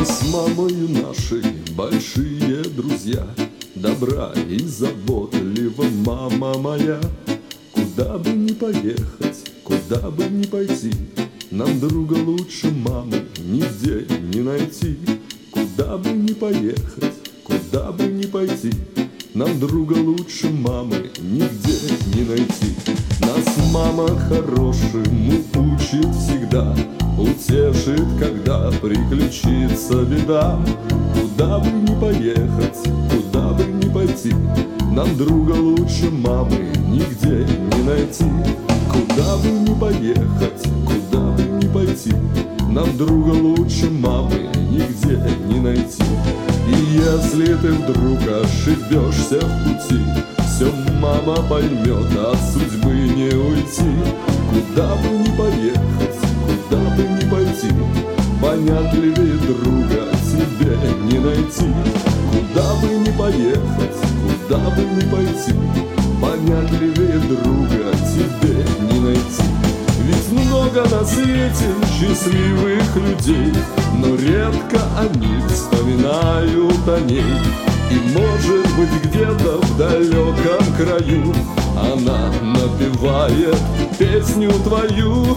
Мы с мамою нашей большие друзья, добра и заботлива мама моя. Куда бы ни поехать, куда бы ни пойти, нам друга лучше мамы нигде не найти. Куда бы ни поехать, куда бы ни пойти, нам друга лучше мамы нигде не найти. Нас мама хорошему учит всегда, утешит, когда приключится беда. Куда бы ни поехать, куда бы ни пойти, нам друга лучше мамы нигде не найти. Куда бы ни поехать, куда бы ни пойти, нам друга лучше мамы нигде не найти. И если ты вдруг ошибешься в пути, все мама поймет, от судьбы не уйти. Куда бы ни поехать, куда бы ни пойти, понятливее друга тебе не найти. Куда бы ни поехать, куда бы ни пойти, понятливее друга тебе не найти. Ведь много на свете счастливых людей, но редко они вспоминают о ней. И может быть где-то в далеком краю она напевает песню твою.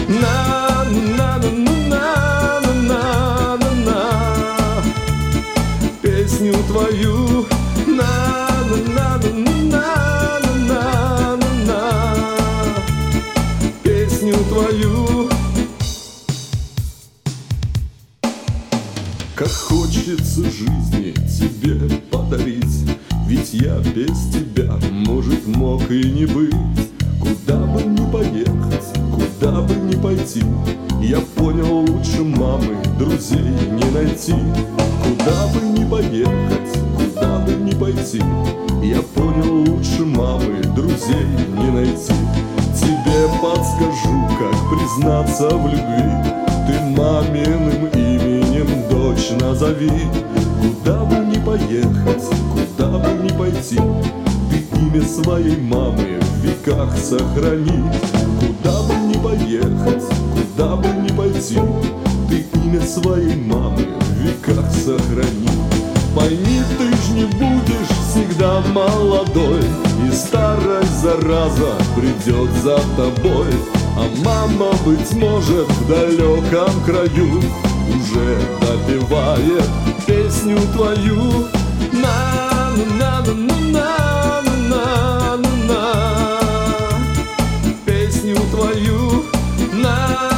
На-на-на-на-на-на-на-на, песню твою. На-на-на-на-на-на-на, песню твою. Как хочется жизни тебе подарить, ведь я без тебя, может, мог и не быть. Куда бы ни поехать, куда бы ни пойти, я понял, лучше мамы друзей не найти. Куда бы ни поехать, куда бы ни пойти, я понял, лучше мамы друзей не найти. Тебе подскажу, как признаться в любви, ты маминым именем дочь назови. Куда бы ни поехать, куда бы ни пойти, ты имя своей мамы в веках сохрани. Куда бы ни поехать, куда бы ни пойти, ты имя своей мамы в веках сохрани. Пойми, ты ж не будешь всегда молодой, и старость зараза придет за тобой. А мама, быть может, в далеком краю уже допевает песню твою. На-на-на-на-на-на-на, песню твою. На